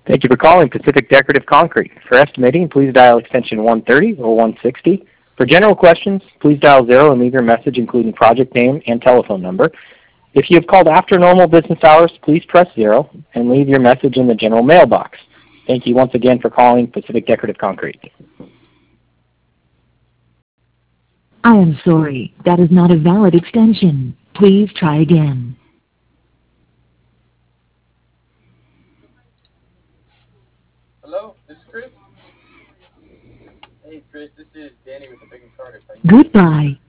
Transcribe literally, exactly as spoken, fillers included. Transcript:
Thank you for calling Pacific Decorative Concrete. For estimating, please dial extension one thirty or one sixty. For general questions, please dial zero and leave your message including project name and telephone number. If you have called after normal business hours, please press zero and leave your message in the general mailbox. Thank you once again for calling Pacific Decorative Concrete. I am sorry, that is not a valid extension. Please try again. Hello, this is Chris. Hey, Chris, this is Danny with the Big and Carter. Goodbye.